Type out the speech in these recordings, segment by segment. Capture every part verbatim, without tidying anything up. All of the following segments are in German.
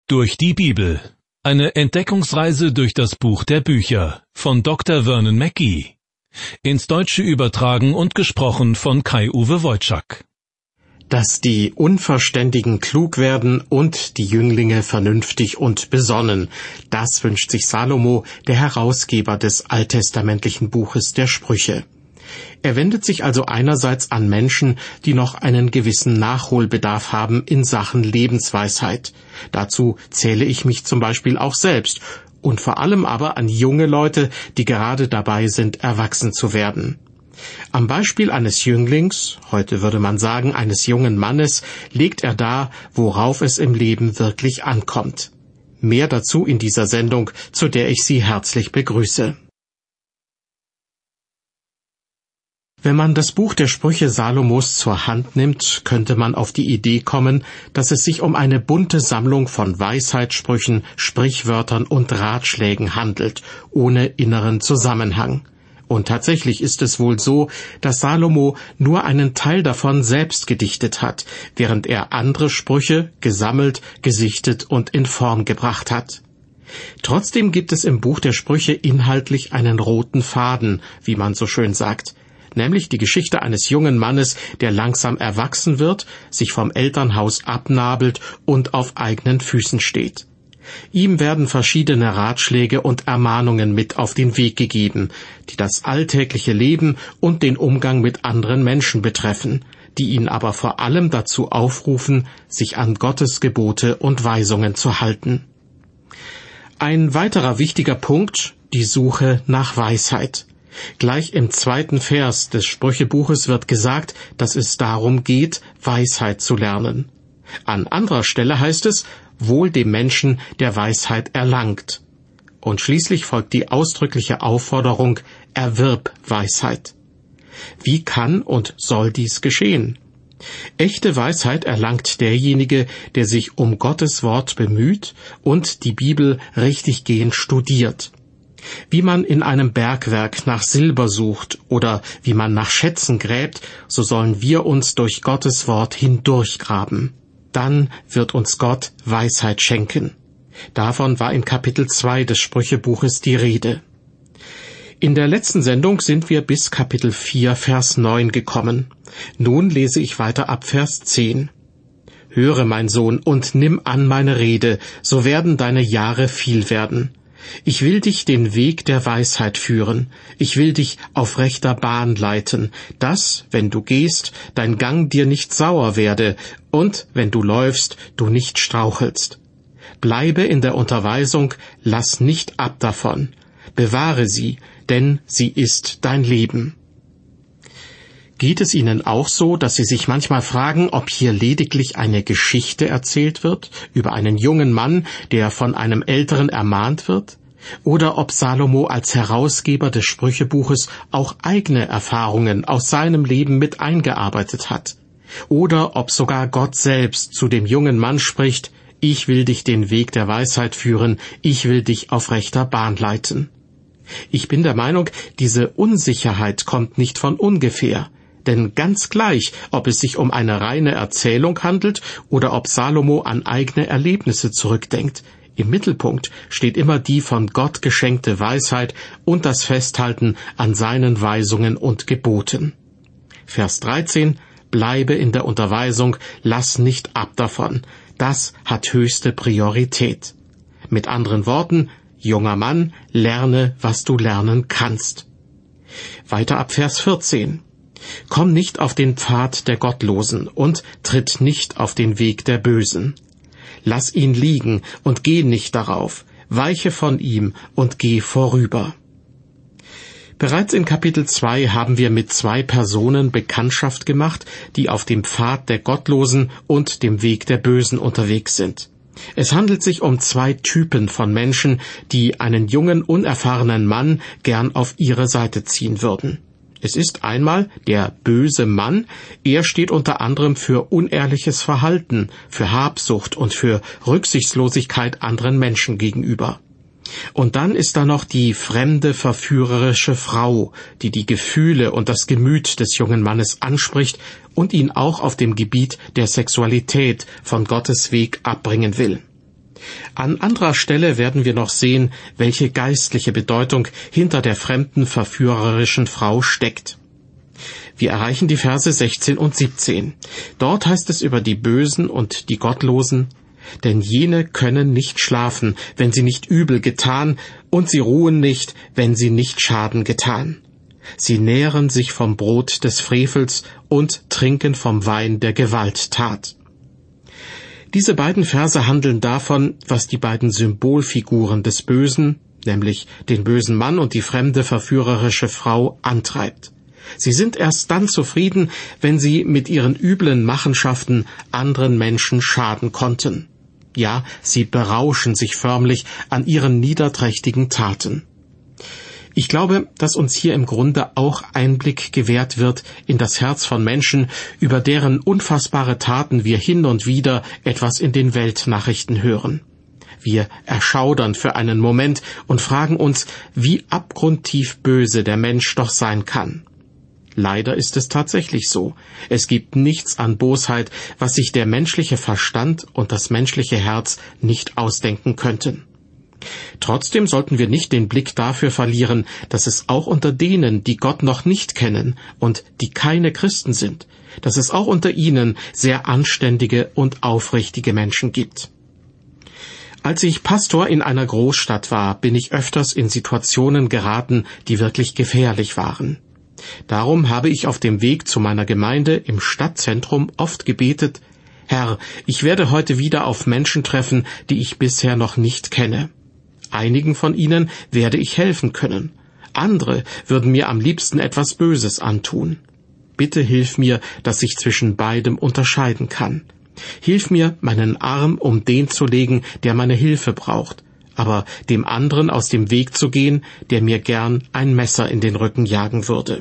Durch die Bibel. Eine Entdeckungsreise durch das Buch der Bücher von Doktor Vernon Mackey. Ins Deutsche übertragen und gesprochen von Kai-Uwe Wojczak. Dass die Unverständigen klug werden und die Jünglinge vernünftig und besonnen, das wünscht sich Salomo, der Herausgeber des alttestamentlichen Buches der Sprüche. Er wendet sich also einerseits an Menschen, die noch einen gewissen Nachholbedarf haben in Sachen Lebensweisheit. Dazu zähle ich mich zum Beispiel auch selbst, und vor allem aber an junge Leute, die gerade dabei sind, erwachsen zu werden. Am Beispiel eines Jünglings, heute würde man sagen eines jungen Mannes, legt er dar, worauf es im Leben wirklich ankommt. Mehr dazu in dieser Sendung, zu der ich Sie herzlich begrüße. Wenn man das Buch der Sprüche Salomos zur Hand nimmt, könnte man auf die Idee kommen, dass es sich um eine bunte Sammlung von Weisheitssprüchen, Sprichwörtern und Ratschlägen handelt, ohne inneren Zusammenhang. Und tatsächlich ist es wohl so, dass Salomo nur einen Teil davon selbst gedichtet hat, während er andere Sprüche gesammelt, gesichtet und in Form gebracht hat. Trotzdem gibt es im Buch der Sprüche inhaltlich einen roten Faden, wie man so schön sagt, nämlich die Geschichte eines jungen Mannes, der langsam erwachsen wird, sich vom Elternhaus abnabelt und auf eigenen Füßen steht. Ihm werden verschiedene Ratschläge und Ermahnungen mit auf den Weg gegeben, die das alltägliche Leben und den Umgang mit anderen Menschen betreffen, die ihn aber vor allem dazu aufrufen, sich an Gottes Gebote und Weisungen zu halten. Ein weiterer wichtiger Punkt, die Suche nach Weisheit. Gleich im zweiten Vers des Sprüchebuches wird gesagt, dass es darum geht, Weisheit zu lernen. An anderer Stelle heißt es, wohl dem Menschen, der Weisheit erlangt. Und schließlich folgt die ausdrückliche Aufforderung, erwirb Weisheit. Wie kann und soll dies geschehen? Echte Weisheit erlangt derjenige, der sich um Gottes Wort bemüht und die Bibel richtiggehend studiert. Wie man in einem Bergwerk nach Silber sucht oder wie man nach Schätzen gräbt, so sollen wir uns durch Gottes Wort hindurchgraben. Dann wird uns Gott Weisheit schenken. Davon war in Kapitel zwei des Sprüchebuches die Rede. In der letzten Sendung sind wir bis Kapitel vier, Vers neun gekommen. Nun lese ich weiter ab Vers zehn. Höre, mein Sohn, und nimm an meine Rede, so werden deine Jahre viel werden. Ich will dich den Weg der Weisheit führen, ich will dich auf rechter Bahn leiten, dass, wenn du gehst, dein Gang dir nicht sauer werde, und, wenn du läufst, du nicht strauchelst. Bleibe in der Unterweisung, lass nicht ab davon, bewahre sie, denn sie ist dein Leben. Geht es Ihnen auch so, dass Sie sich manchmal fragen, ob hier lediglich eine Geschichte erzählt wird, über einen jungen Mann, der von einem Älteren ermahnt wird? Oder ob Salomo als Herausgeber des Sprüchebuches auch eigene Erfahrungen aus seinem Leben mit eingearbeitet hat? Oder ob sogar Gott selbst zu dem jungen Mann spricht, ich will dich den Weg der Weisheit führen, ich will dich auf rechter Bahn leiten. Ich bin der Meinung, diese Unsicherheit kommt nicht von ungefähr. Denn ganz gleich, ob es sich um eine reine Erzählung handelt oder ob Salomo an eigene Erlebnisse zurückdenkt, im Mittelpunkt steht immer die von Gott geschenkte Weisheit und das Festhalten an seinen Weisungen und Geboten. Vers dreizehn, bleibe in der Unterweisung, lass nicht ab davon. Das hat höchste Priorität. Mit anderen Worten, junger Mann, lerne, was du lernen kannst. Weiter ab Vers vierzehn. Komm nicht auf den Pfad der Gottlosen und tritt nicht auf den Weg der Bösen. Lass ihn liegen und geh nicht darauf, weiche von ihm und geh vorüber. Bereits in Kapitel zwei haben wir mit zwei Personen Bekanntschaft gemacht, die auf dem Pfad der Gottlosen und dem Weg der Bösen unterwegs sind. Es handelt sich um zwei Typen von Menschen, die einen jungen, unerfahrenen Mann gern auf ihre Seite ziehen würden. Es ist einmal der böse Mann, er steht unter anderem für unehrliches Verhalten, für Habsucht und für Rücksichtslosigkeit anderen Menschen gegenüber. Und dann ist da noch die fremde, verführerische Frau, die die Gefühle und das Gemüt des jungen Mannes anspricht und ihn auch auf dem Gebiet der Sexualität von Gottes Weg abbringen will. An anderer Stelle werden wir noch sehen, welche geistliche Bedeutung hinter der fremden verführerischen Frau steckt. Wir erreichen die Verse sechzehn und siebzehn. Dort heißt es über die Bösen und die Gottlosen: Denn jene können nicht schlafen, wenn sie nicht übel getan, und sie ruhen nicht, wenn sie nicht Schaden getan. Sie nähren sich vom Brot des Frevels und trinken vom Wein der Gewalttat. Diese beiden Verse handeln davon, was die beiden Symbolfiguren des Bösen, nämlich den bösen Mann und die fremde verführerische Frau, antreibt. Sie sind erst dann zufrieden, wenn sie mit ihren üblen Machenschaften anderen Menschen schaden konnten. Ja, sie berauschen sich förmlich an ihren niederträchtigen Taten. Ich glaube, dass uns hier im Grunde auch Einblick gewährt wird in das Herz von Menschen, über deren unfassbare Taten wir hin und wieder etwas in den Weltnachrichten hören. Wir erschaudern für einen Moment und fragen uns, wie abgrundtief böse der Mensch doch sein kann. Leider ist es tatsächlich so. Es gibt nichts an Bosheit, was sich der menschliche Verstand und das menschliche Herz nicht ausdenken könnten. Trotzdem sollten wir nicht den Blick dafür verlieren, dass es auch unter denen, die Gott noch nicht kennen und die keine Christen sind, dass es auch unter ihnen sehr anständige und aufrichtige Menschen gibt. Als ich Pastor in einer Großstadt war, bin ich öfters in Situationen geraten, die wirklich gefährlich waren. Darum habe ich auf dem Weg zu meiner Gemeinde im Stadtzentrum oft gebetet: Herr, ich werde heute wieder auf Menschen treffen, die ich bisher noch nicht kenne. Einigen von ihnen werde ich helfen können. Andere würden mir am liebsten etwas Böses antun. Bitte hilf mir, dass ich zwischen beidem unterscheiden kann. Hilf mir, meinen Arm um den zu legen, der meine Hilfe braucht, aber dem anderen aus dem Weg zu gehen, der mir gern ein Messer in den Rücken jagen würde.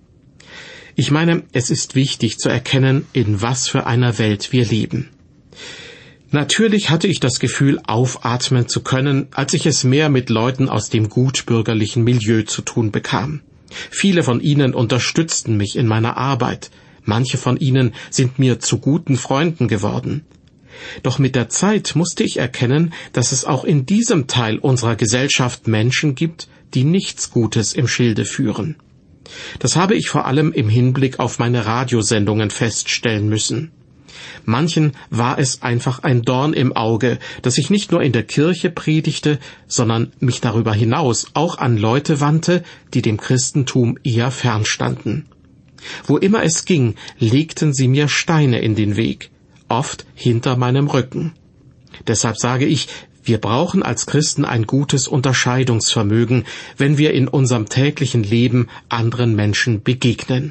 Ich meine, es ist wichtig zu erkennen, in was für einer Welt wir leben. Natürlich hatte ich das Gefühl, aufatmen zu können, als ich es mehr mit Leuten aus dem gutbürgerlichen Milieu zu tun bekam. Viele von ihnen unterstützten mich in meiner Arbeit. Manche von ihnen sind mir zu guten Freunden geworden. Doch mit der Zeit musste ich erkennen, dass es auch in diesem Teil unserer Gesellschaft Menschen gibt, die nichts Gutes im Schilde führen. Das habe ich vor allem im Hinblick auf meine Radiosendungen feststellen müssen. Manchen war es einfach ein Dorn im Auge, dass ich nicht nur in der Kirche predigte, sondern mich darüber hinaus auch an Leute wandte, die dem Christentum eher fernstanden. Wo immer es ging, legten sie mir Steine in den Weg, oft hinter meinem Rücken. Deshalb sage ich, wir brauchen als Christen ein gutes Unterscheidungsvermögen, wenn wir in unserem täglichen Leben anderen Menschen begegnen.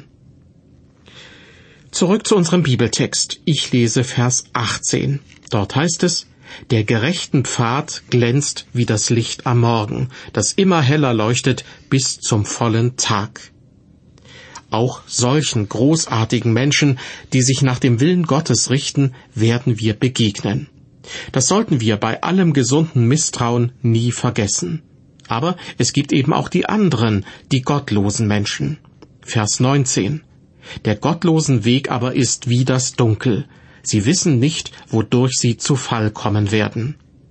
Zurück zu unserem Bibeltext. Ich lese Vers achtzehn. Dort heißt es: Der gerechten Pfad glänzt wie das Licht am Morgen, das immer heller leuchtet bis zum vollen Tag. Auch solchen großartigen Menschen, die sich nach dem Willen Gottes richten, werden wir begegnen. Das sollten wir bei allem gesunden Misstrauen nie vergessen. Aber es gibt eben auch die anderen, die gottlosen Menschen. Vers neunzehn. Der gottlosen Weg aber ist wie das Dunkel. Sie wissen nicht, wodurch sie zu Fall kommen werden.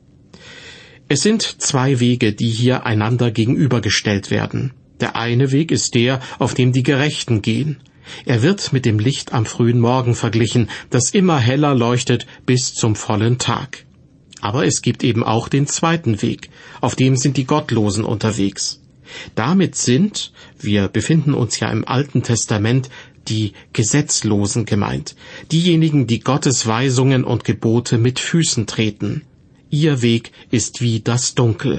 Es sind zwei Wege, die hier einander gegenübergestellt werden. Der eine Weg ist der, auf dem die Gerechten gehen. Er wird mit dem Licht am frühen Morgen verglichen, das immer heller leuchtet bis zum vollen Tag. Aber es gibt eben auch den zweiten Weg, auf dem sind die Gottlosen unterwegs. Damit sind, wir befinden uns ja im Alten Testament, die Gesetzlosen gemeint, diejenigen, die Gottes Weisungen und Gebote mit Füßen treten. Ihr Weg ist wie das Dunkel.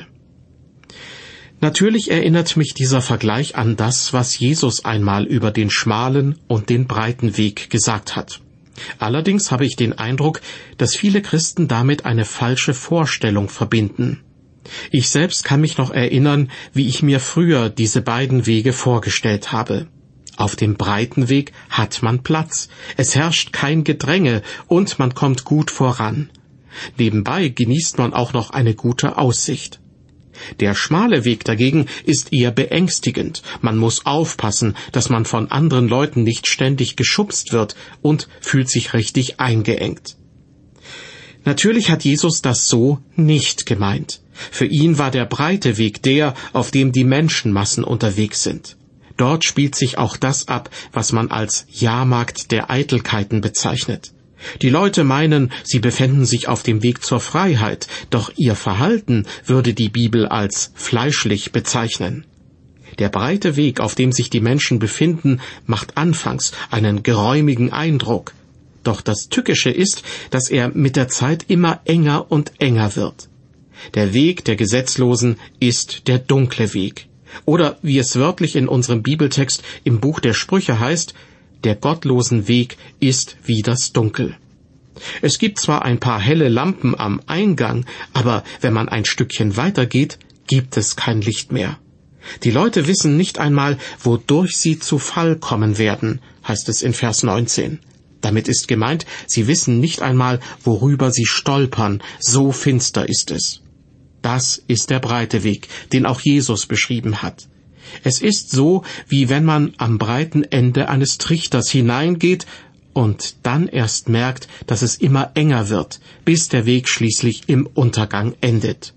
Natürlich erinnert mich dieser Vergleich an das, was Jesus einmal über den schmalen und den breiten Weg gesagt hat. Allerdings habe ich den Eindruck, dass viele Christen damit eine falsche Vorstellung verbinden. Ich selbst kann mich noch erinnern, wie ich mir früher diese beiden Wege vorgestellt habe. Auf dem breiten Weg hat man Platz, es herrscht kein Gedränge und man kommt gut voran. Nebenbei genießt man auch noch eine gute Aussicht. Der schmale Weg dagegen ist eher beängstigend. Man muss aufpassen, dass man von anderen Leuten nicht ständig geschubst wird und fühlt sich richtig eingeengt. Natürlich hat Jesus das so nicht gemeint. Für ihn war der breite Weg der, auf dem die Menschenmassen unterwegs sind. Dort spielt sich auch das ab, was man als Jahrmarkt der Eitelkeiten bezeichnet. Die Leute meinen, sie befänden sich auf dem Weg zur Freiheit, doch ihr Verhalten würde die Bibel als fleischlich bezeichnen. Der breite Weg, auf dem sich die Menschen befinden, macht anfangs einen geräumigen Eindruck. Doch das Tückische ist, dass er mit der Zeit immer enger und enger wird. Der Weg der Gesetzlosen ist der dunkle Weg. Oder wie es wörtlich in unserem Bibeltext im Buch der Sprüche heißt, der gottlosen Weg ist wie das Dunkel. Es gibt zwar ein paar helle Lampen am Eingang, aber wenn man ein Stückchen weitergeht, gibt es kein Licht mehr. Die Leute wissen nicht einmal, wodurch sie zu Fall kommen werden, heißt es in Vers neunzehn. Damit ist gemeint, sie wissen nicht einmal, worüber sie stolpern, so finster ist es. Das ist der breite Weg, den auch Jesus beschrieben hat. Es ist so, wie wenn man am breiten Ende eines Trichters hineingeht und dann erst merkt, dass es immer enger wird, bis der Weg schließlich im Untergang endet.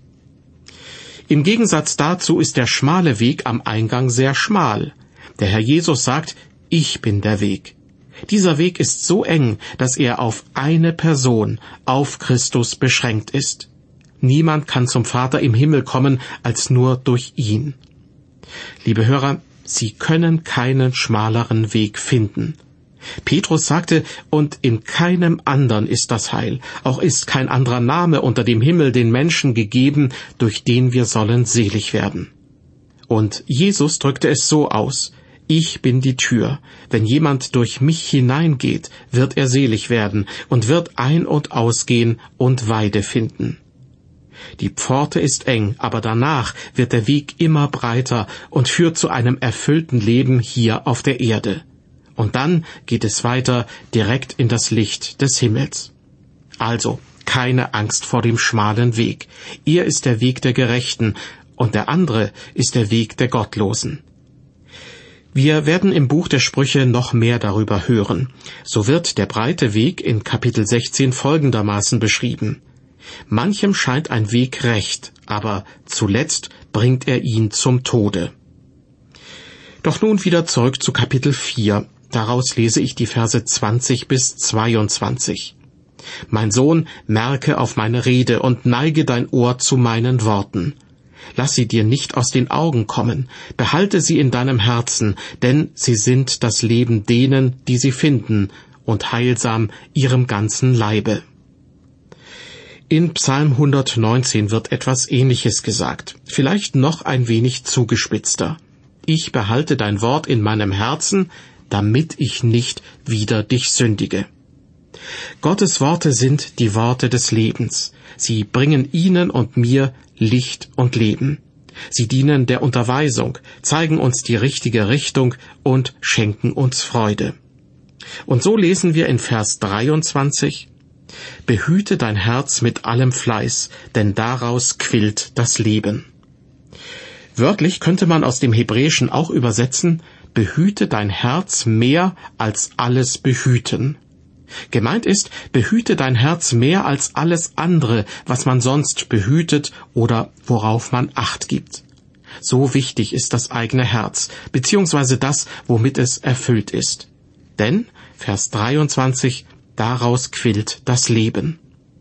Im Gegensatz dazu ist der schmale Weg am Eingang sehr schmal. Der Herr Jesus sagt, ich bin der Weg. Dieser Weg ist so eng, dass er auf eine Person, auf Christus beschränkt ist. Niemand kann zum Vater im Himmel kommen, als nur durch ihn. Liebe Hörer, Sie können keinen schmaleren Weg finden. Petrus sagte, und in keinem anderen ist das Heil, auch ist kein anderer Name unter dem Himmel den Menschen gegeben, durch den wir sollen selig werden. Und Jesus drückte es so aus, ich bin die Tür, wenn jemand durch mich hineingeht, wird er selig werden und wird ein- und ausgehen und Weide finden. Die Pforte ist eng, aber danach wird der Weg immer breiter und führt zu einem erfüllten Leben hier auf der Erde. Und dann geht es weiter direkt in das Licht des Himmels. Also, keine Angst vor dem schmalen Weg. Er ist der Weg der Gerechten und der andere ist der Weg der Gottlosen. Wir werden im Buch der Sprüche noch mehr darüber hören. So wird der breite Weg in Kapitel sechzehn folgendermaßen beschrieben. Manchem scheint ein Weg recht, aber zuletzt bringt er ihn zum Tode. Doch nun wieder zurück zu Kapitel vier. Daraus lese ich die Verse zwanzig bis zweiundzwanzig. Mein Sohn, merke auf meine Rede und neige dein Ohr zu meinen Worten. Lass sie dir nicht aus den Augen kommen, behalte sie in deinem Herzen, denn sie sind das Leben denen, die sie finden, und heilsam ihrem ganzen Leibe. In Psalm hundertneunzehn wird etwas Ähnliches gesagt, vielleicht noch ein wenig zugespitzter. Ich behalte dein Wort in meinem Herzen, damit ich nicht wider dich sündige. Gottes Worte sind die Worte des Lebens. Sie bringen Ihnen und mir Licht und Leben. Sie dienen der Unterweisung, zeigen uns die richtige Richtung und schenken uns Freude. Und so lesen wir in Vers dreiundzwanzig, Behüte dein Herz mit allem Fleiß, denn daraus quillt das Leben. Wörtlich könnte man aus dem Hebräischen auch übersetzen, behüte dein Herz mehr als alles behüten. Gemeint ist, behüte dein Herz mehr als alles andere, was man sonst behütet oder worauf man Acht gibt. So wichtig ist das eigene Herz, beziehungsweise das, womit es erfüllt ist. Denn, Vers dreiundzwanzig, daraus quillt das Leben.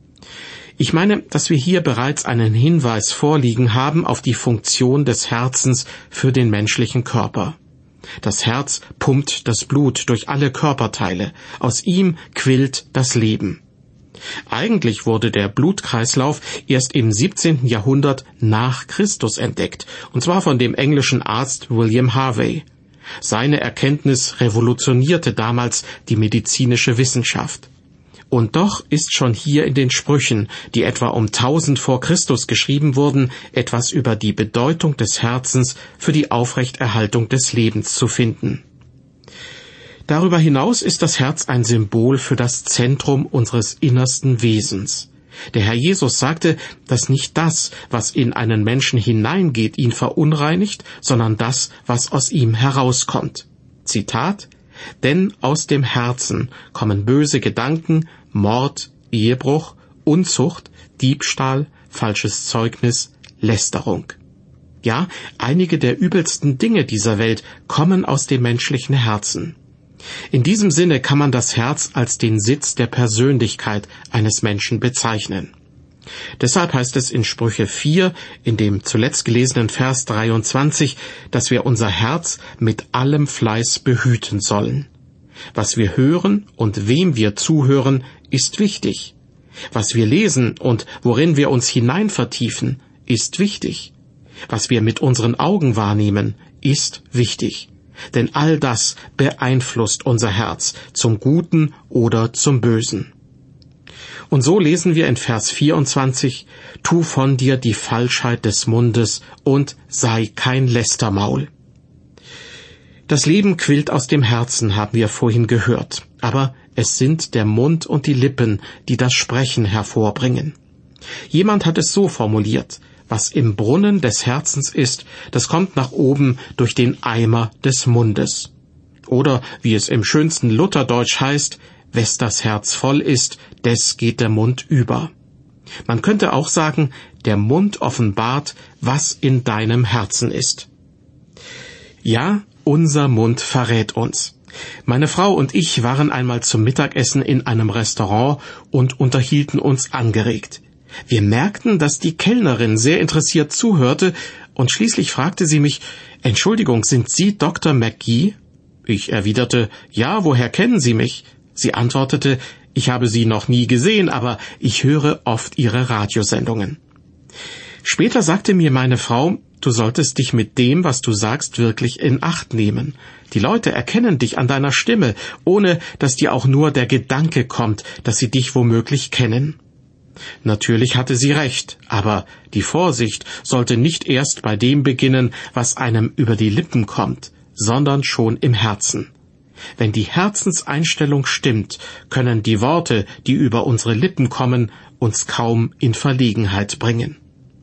Ich meine, dass wir hier bereits einen Hinweis vorliegen haben auf die Funktion des Herzens für den menschlichen Körper. Das Herz pumpt das Blut durch alle Körperteile. Aus ihm quillt das Leben. Eigentlich wurde der Blutkreislauf erst im siebzehnten Jahrhundert nach Christus entdeckt, und zwar von dem englischen Arzt William Harvey. Seine Erkenntnis revolutionierte damals die medizinische Wissenschaft. Und doch ist schon hier in den Sprüchen, die etwa um tausend vor Christus geschrieben wurden, etwas über die Bedeutung des Herzens für die Aufrechterhaltung des Lebens zu finden. Darüber hinaus ist das Herz ein Symbol für das Zentrum unseres innersten Wesens. Der Herr Jesus sagte, dass nicht das, was in einen Menschen hineingeht, ihn verunreinigt, sondern das, was aus ihm herauskommt. Zitat: Denn aus dem Herzen kommen böse Gedanken, Mord, Ehebruch, Unzucht, Diebstahl, falsches Zeugnis, Lästerung. Ja, einige der übelsten Dinge dieser Welt kommen aus dem menschlichen Herzen. In diesem Sinne kann man das Herz als den Sitz der Persönlichkeit eines Menschen bezeichnen. Deshalb heißt es in Sprüche vier, in dem zuletzt gelesenen Vers dreiundzwanzig, dass wir unser Herz mit allem Fleiß behüten sollen. Was wir hören und wem wir zuhören, ist wichtig. Was wir lesen und worin wir uns hinein vertiefen, ist wichtig. Was wir mit unseren Augen wahrnehmen, ist wichtig. Denn all das beeinflusst unser Herz zum Guten oder zum Bösen. Und so lesen wir in Vers vierundzwanzig, tu von dir die Falschheit des Mundes und sei kein Lästermaul. Das Leben quillt aus dem Herzen, haben wir vorhin gehört, aber es sind der Mund und die Lippen, die das Sprechen hervorbringen. Jemand hat es so formuliert: Was im Brunnen des Herzens ist, das kommt nach oben durch den Eimer des Mundes. Oder, wie es im schönsten Lutherdeutsch heißt, wes das Herz voll ist, des geht der Mund über. Man könnte auch sagen, der Mund offenbart, was in deinem Herzen ist. Ja, unser Mund verrät uns. Meine Frau und ich waren einmal zum Mittagessen in einem Restaurant und unterhielten uns angeregt. Wir merkten, dass die Kellnerin sehr interessiert zuhörte, und schließlich fragte sie mich, »Entschuldigung, sind Sie Doktor McGee?« Ich erwiderte, »Ja, woher kennen Sie mich?« Sie antwortete, »Ich habe Sie noch nie gesehen, aber ich höre oft Ihre Radiosendungen.« Später sagte mir meine Frau, »Du solltest dich mit dem, was du sagst, wirklich in Acht nehmen. Die Leute erkennen dich an deiner Stimme, ohne dass dir auch nur der Gedanke kommt, dass sie dich womöglich kennen.« Natürlich hatte sie recht, aber die Vorsicht sollte nicht erst bei dem beginnen, was einem über die Lippen kommt, sondern schon im Herzen. Wenn die Herzenseinstellung stimmt, können die Worte, die über unsere Lippen kommen, uns kaum in Verlegenheit bringen.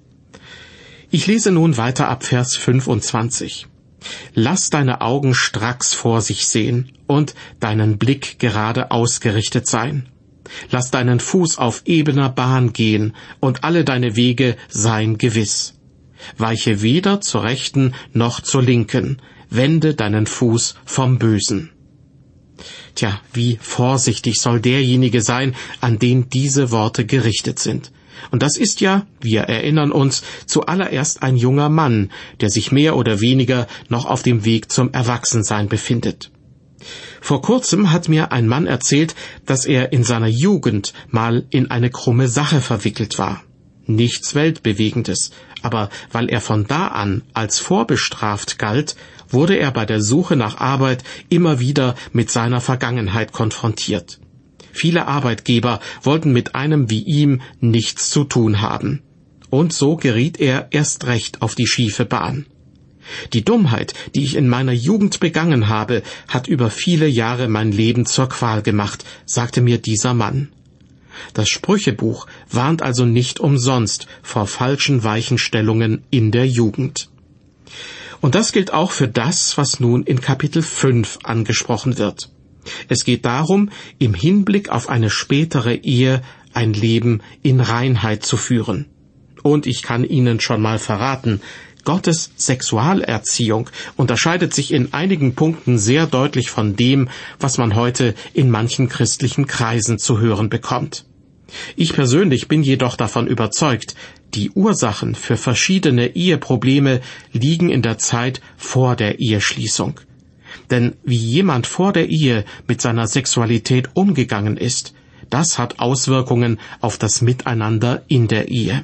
Ich lese nun weiter ab Vers fünfundzwanzig. Lass deine Augen stracks vor sich sehen und deinen Blick gerade ausgerichtet sein. Lass deinen Fuß auf ebener Bahn gehen und alle deine Wege seien gewiss. Weiche weder zur Rechten noch zur Linken, wende deinen Fuß vom Bösen. Tja, wie vorsichtig soll derjenige sein, an den diese Worte gerichtet sind. Und das ist ja, wir erinnern uns, zuallererst ein junger Mann, der sich mehr oder weniger noch auf dem Weg zum Erwachsensein befindet. Vor kurzem hat mir ein Mann erzählt, dass er in seiner Jugend mal in eine krumme Sache verwickelt war. Nichts Weltbewegendes, aber weil er von da an als vorbestraft galt, wurde er bei der Suche nach Arbeit immer wieder mit seiner Vergangenheit konfrontiert. Viele Arbeitgeber wollten mit einem wie ihm nichts zu tun haben. Und so geriet er erst recht auf die schiefe Bahn. Die Dummheit, die ich in meiner Jugend begangen habe, hat über viele Jahre mein Leben zur Qual gemacht, sagte mir dieser Mann. Das Sprüchebuch warnt also nicht umsonst vor falschen Weichenstellungen in der Jugend. Und das gilt auch für das, was nun in Kapitel fünf angesprochen wird. Es geht darum, im Hinblick auf eine spätere Ehe ein Leben in Reinheit zu führen. Und ich kann Ihnen schon mal verraten, Gottes Sexualerziehung unterscheidet sich in einigen Punkten sehr deutlich von dem, was man heute in manchen christlichen Kreisen zu hören bekommt. Ich persönlich bin jedoch davon überzeugt, die Ursachen für verschiedene Eheprobleme liegen in der Zeit vor der Eheschließung. Denn wie jemand vor der Ehe mit seiner Sexualität umgegangen ist, das hat Auswirkungen auf das Miteinander in der Ehe.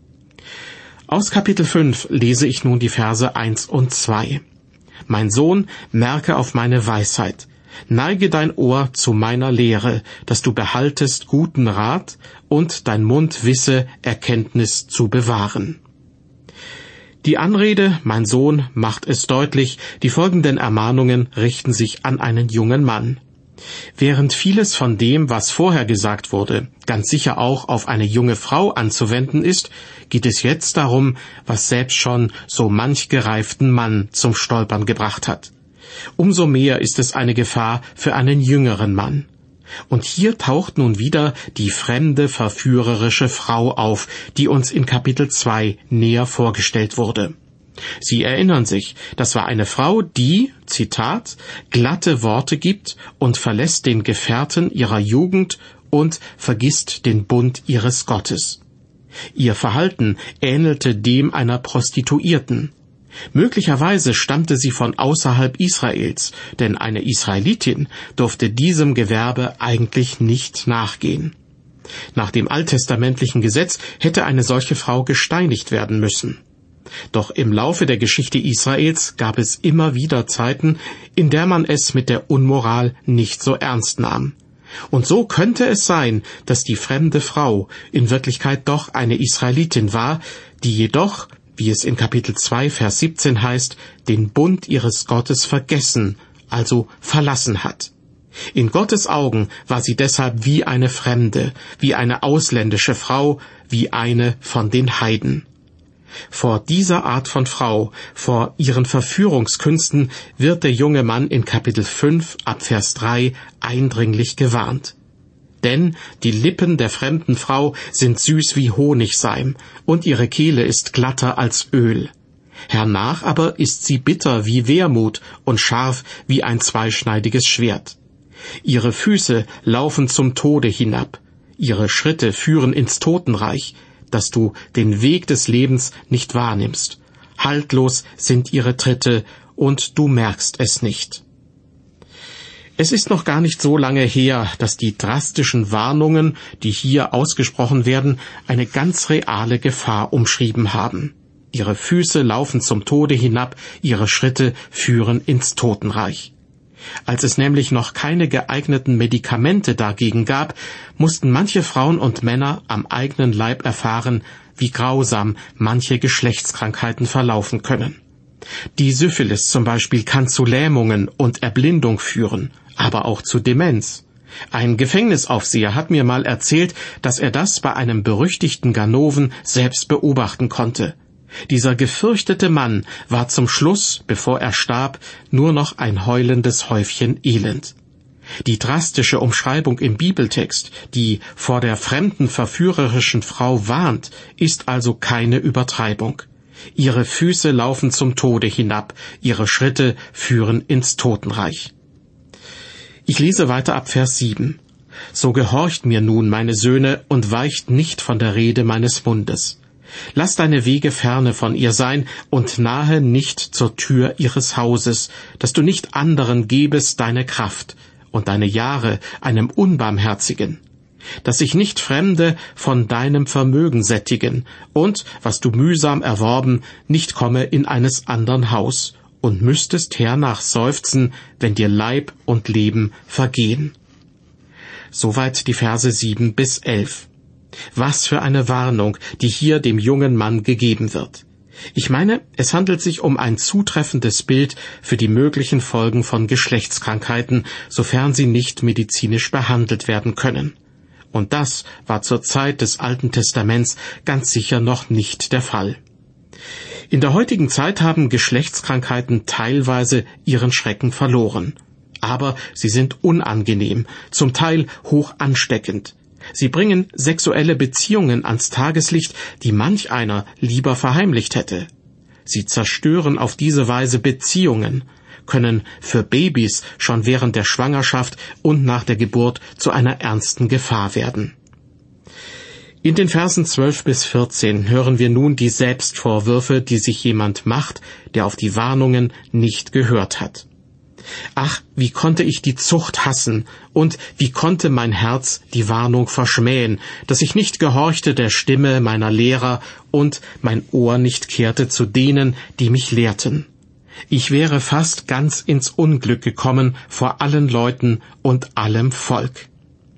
Aus Kapitel fünf lese ich nun die Verse eins und zwei. Mein Sohn, merke auf meine Weisheit. Neige dein Ohr zu meiner Lehre, dass du behaltest guten Rat und dein Mund wisse, Erkenntnis zu bewahren. Die Anrede, mein Sohn, macht es deutlich, die folgenden Ermahnungen richten sich an einen jungen Mann. Während vieles von dem, was vorher gesagt wurde, ganz sicher auch auf eine junge Frau anzuwenden ist, geht es jetzt darum, was selbst schon so manch gereiften Mann zum Stolpern gebracht hat. Umso mehr ist es eine Gefahr für einen jüngeren Mann. Und hier taucht nun wieder die fremde, verführerische Frau auf, die uns in Kapitel zwei näher vorgestellt wurde. Sie erinnern sich, das war eine Frau, die, Zitat, glatte Worte gibt und verlässt den Gefährten ihrer Jugend und vergisst den Bund ihres Gottes. Ihr Verhalten ähnelte dem einer Prostituierten. Möglicherweise stammte sie von außerhalb Israels, denn eine Israelitin durfte diesem Gewerbe eigentlich nicht nachgehen. Nach dem alttestamentlichen Gesetz hätte eine solche Frau gesteinigt werden müssen. Doch im Laufe der Geschichte Israels gab es immer wieder Zeiten, in der man es mit der Unmoral nicht so ernst nahm. Und so könnte es sein, dass die fremde Frau in Wirklichkeit doch eine Israelitin war, die jedoch, wie es in Kapitel zwei, Vers siebzehn heißt, den Bund ihres Gottes vergessen, also verlassen hat. In Gottes Augen war sie deshalb wie eine Fremde, wie eine ausländische Frau, wie eine von den Heiden. Vor dieser Art von Frau, vor ihren Verführungskünsten, wird der junge Mann in Kapitel fünf ab Vers drei eindringlich gewarnt. Denn die Lippen der fremden Frau sind süß wie Honigseim, und ihre Kehle ist glatter als Öl. Hernach aber ist sie bitter wie Wermut und scharf wie ein zweischneidiges Schwert. Ihre Füße laufen zum Tode hinab, ihre Schritte führen ins Totenreich, dass du den Weg des Lebens nicht wahrnimmst. Haltlos sind ihre Tritte, und du merkst es nicht. Es ist noch gar nicht so lange her, dass die drastischen Warnungen, die hier ausgesprochen werden, eine ganz reale Gefahr umschrieben haben. Ihre Füße laufen zum Tode hinab, ihre Schritte führen ins Totenreich. Als es nämlich noch keine geeigneten Medikamente dagegen gab, mussten manche Frauen und Männer am eigenen Leib erfahren, wie grausam manche Geschlechtskrankheiten verlaufen können. Die Syphilis zum Beispiel kann zu Lähmungen und Erblindung führen, aber auch zu Demenz. Ein Gefängnisaufseher hat mir mal erzählt, dass er das bei einem berüchtigten Ganoven selbst beobachten konnte. Dieser gefürchtete Mann war zum Schluss, bevor er starb, nur noch ein heulendes Häufchen Elend. Die drastische Umschreibung im Bibeltext, die vor der fremden, verführerischen Frau warnt, ist also keine Übertreibung. Ihre Füße laufen zum Tode hinab, ihre Schritte führen ins Totenreich. Ich lese weiter ab Vers sieben. So gehorcht mir nun, meine Söhne, und weicht nicht von der Rede meines Mundes. Lass deine Wege ferne von ihr sein und nahe nicht zur Tür ihres Hauses, dass du nicht anderen gebest deine Kraft und deine Jahre einem Unbarmherzigen, dass sich nicht Fremde von deinem Vermögen sättigen und, was du mühsam erworben, nicht komme in eines andern Haus und müsstest hernach seufzen, wenn dir Leib und Leben vergehen. Soweit die Verse sieben bis elf. Was für eine Warnung, die hier dem jungen Mann gegeben wird. Ich meine, es handelt sich um ein zutreffendes Bild für die möglichen Folgen von Geschlechtskrankheiten, sofern sie nicht medizinisch behandelt werden können. Und das war zur Zeit des Alten Testaments ganz sicher noch nicht der Fall. In der heutigen Zeit haben Geschlechtskrankheiten teilweise ihren Schrecken verloren. Aber sie sind unangenehm, zum Teil hoch ansteckend. Sie bringen sexuelle Beziehungen ans Tageslicht, die manch einer lieber verheimlicht hätte. Sie zerstören auf diese Weise Beziehungen, können für Babys schon während der Schwangerschaft und nach der Geburt zu einer ernsten Gefahr werden. In den Versen zwölf bis vierzehn hören wir nun die Selbstvorwürfe, die sich jemand macht, der auf die Warnungen nicht gehört hat. Ach, wie konnte ich die Zucht hassen, und wie konnte mein Herz die Warnung verschmähen, dass ich nicht gehorchte der Stimme meiner Lehrer und mein Ohr nicht kehrte zu denen, die mich lehrten. Ich wäre fast ganz ins Unglück gekommen vor allen Leuten und allem Volk.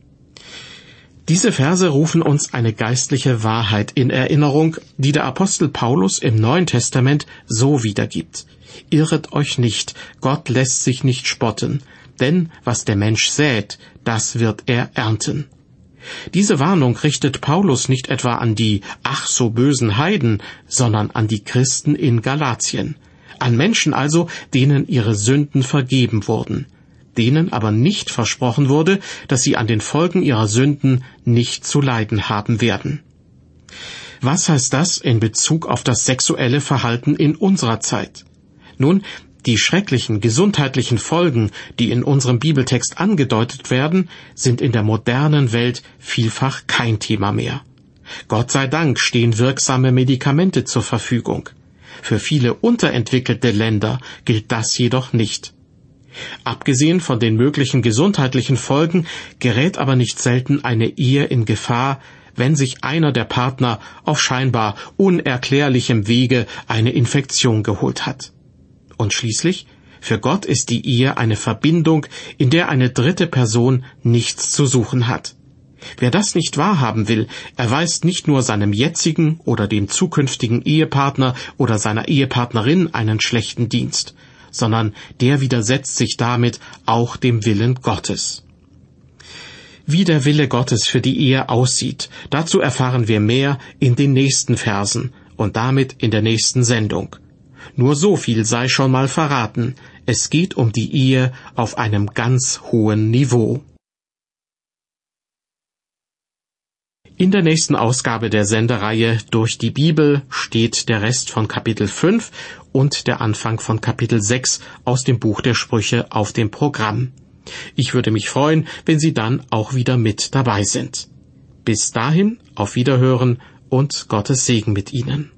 Diese Verse rufen uns eine geistliche Wahrheit in Erinnerung, die der Apostel Paulus im Neuen Testament so wiedergibt. Irret euch nicht, Gott lässt sich nicht spotten, denn was der Mensch sät, das wird er ernten. Diese Warnung richtet Paulus nicht etwa an die ach so bösen Heiden, sondern an die Christen in Galatien, an Menschen also, denen ihre Sünden vergeben wurden. denen aber nicht versprochen wurde, dass sie an den Folgen ihrer Sünden nicht zu leiden haben werden. Was heißt das in Bezug auf das sexuelle Verhalten in unserer Zeit? Nun, die schrecklichen gesundheitlichen Folgen, die in unserem Bibeltext angedeutet werden, sind in der modernen Welt vielfach kein Thema mehr. Gott sei Dank stehen wirksame Medikamente zur Verfügung. Für viele unterentwickelte Länder gilt das jedoch nicht. Abgesehen von den möglichen gesundheitlichen Folgen gerät aber nicht selten eine Ehe in Gefahr, wenn sich einer der Partner auf scheinbar unerklärlichem Wege eine Infektion geholt hat. Und schließlich, für Gott ist die Ehe eine Verbindung, in der eine dritte Person nichts zu suchen hat. Wer das nicht wahrhaben will, erweist nicht nur seinem jetzigen oder dem zukünftigen Ehepartner oder seiner Ehepartnerin einen schlechten Dienst, sondern der widersetzt sich damit auch dem Willen Gottes. Wie der Wille Gottes für die Ehe aussieht, dazu erfahren wir mehr in den nächsten Versen und damit in der nächsten Sendung. Nur so viel sei schon mal verraten: Es geht um die Ehe auf einem ganz hohen Niveau. In der nächsten Ausgabe der Sendereihe Durch die Bibel steht der Rest von Kapitel fünf und der Anfang von Kapitel sechs aus dem Buch der Sprüche auf dem Programm. Ich würde mich freuen, wenn Sie dann auch wieder mit dabei sind. Bis dahin, auf Wiederhören und Gottes Segen mit Ihnen.